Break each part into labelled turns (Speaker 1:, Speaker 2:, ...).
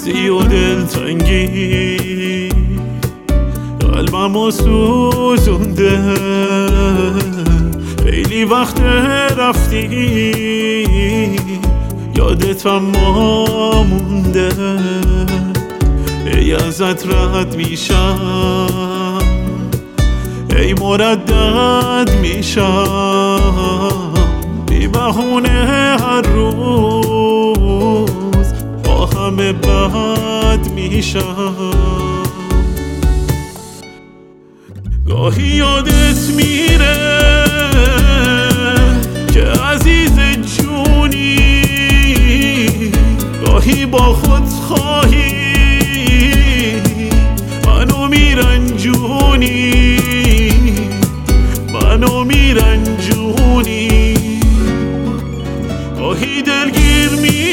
Speaker 1: دوستی و دلتنگی قلبمو سوزونده، خیلی وقت رفتی یادتم مونده. ای ازت رد میشم، ای مردد میشم، بی بهونه هر روز با همه بد میشم. گاهی یادت میره که عزیز جونی، گاهی با خود خواهی منو میرنجونی، منو میرنجونی. گاهی دلگیر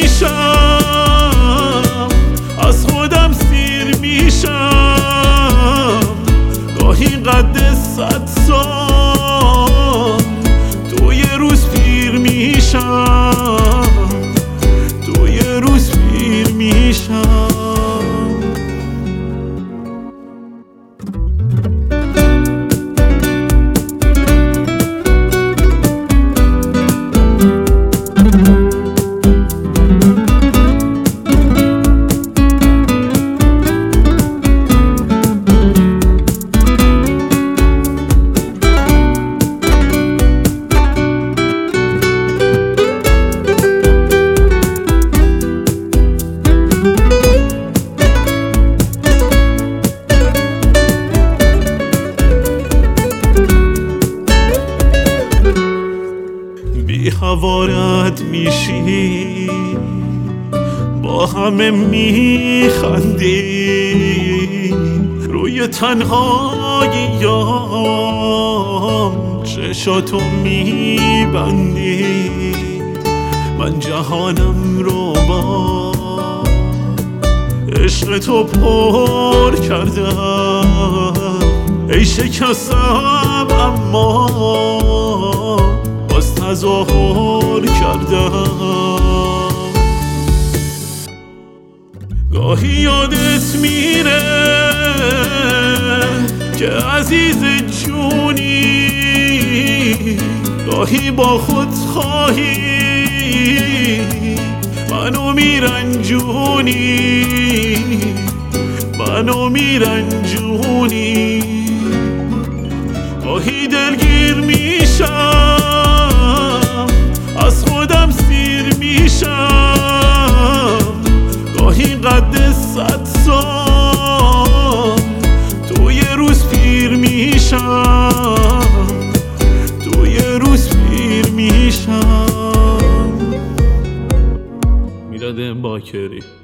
Speaker 1: میشم، از خودم سیر میشم، گاهی قد 100 سال تو یه روز پیر میشم، تو یه روز پیر میشم. بی حوارت میشی، با همه میخندی، روی تنهاییام چشاتو میبندی. من جهانم رو با عشق تو پر کردم، ای شکستم اما باز تظاهر کردم. گاهی یادت میره که عزیز جونی، گاهی با خود خواهی منو میرنجونی، منو میرنجونی. گاهی دلگیر میشم، از خودم سیر میشم، گاهی قد 100 سال تو یه روز پیر میشم، تو یه روز پیر میشم. میلاد باکری.